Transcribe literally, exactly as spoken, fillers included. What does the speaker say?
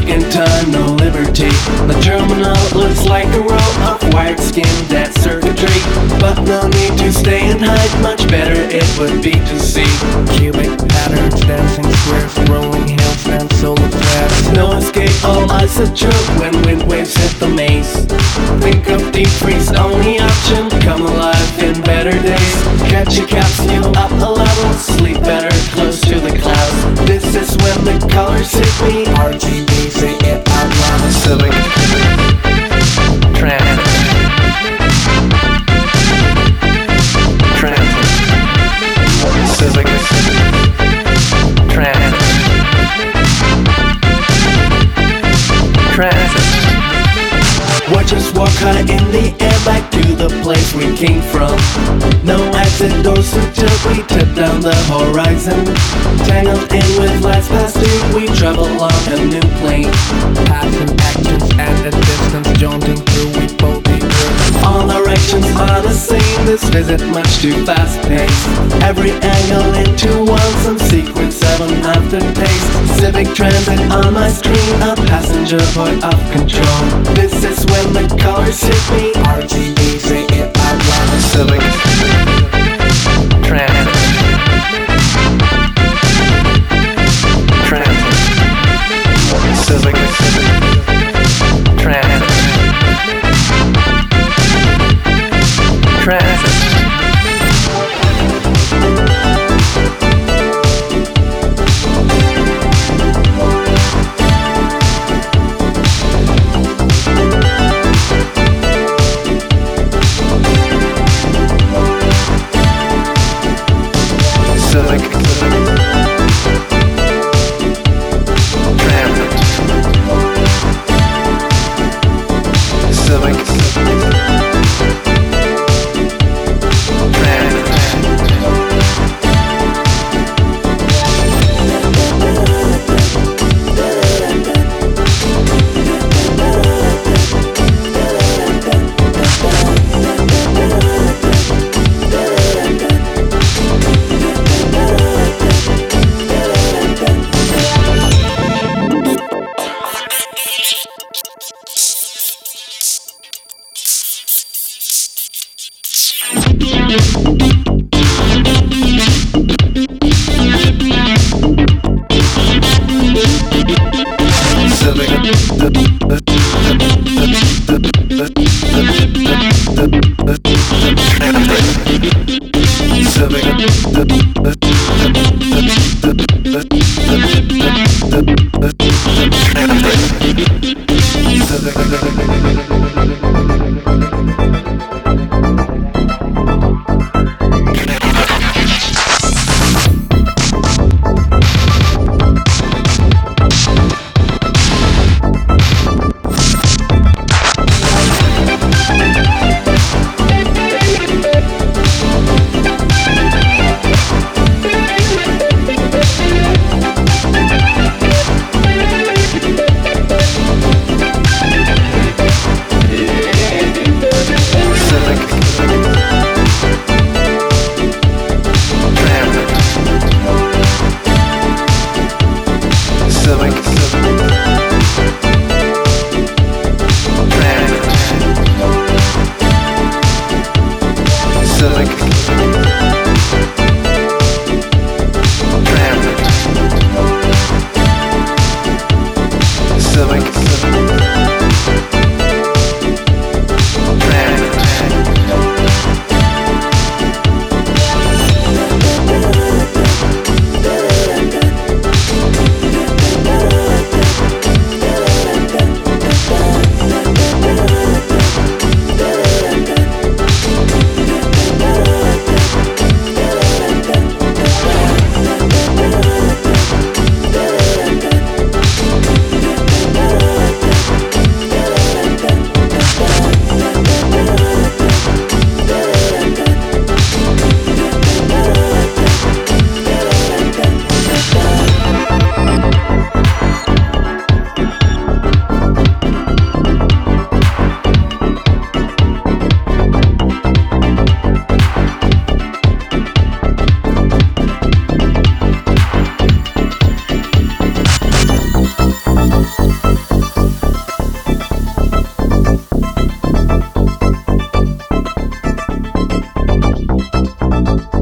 in time, no liberty. The terminal looks like a row of wired skin, that circuitry. But no need to stay and hide, much better it would be to see cubic patterns, dancing squares, rolling hills and solar flares. No escape, all isotrope when wind waves hit the maze. Think of deep freeze, only option, come alive in better days. Catch a capsule up a level, sleep better close to the clouds. This is when the colors hit me, R G B, say it out loud. Civic Transit. Transit. Civic Transit. Transit. We'll just walk high in the air back to the place we came from. No exit doors until we tip down the horizon. Tangled in with lights past due, we travel on a new plane. Passing actions at a distance, jaunting through, we both eager. All directions are the same, this visit much too fast paced. Every angle into one, some secret seven aftertaste. Civic Transit on my screen, a passenger point of control. This is when the colors hit me, R G B, say it out loud. Civic Transit. Transit. Civic Transit. Transit. Civic Transit. Civic Thank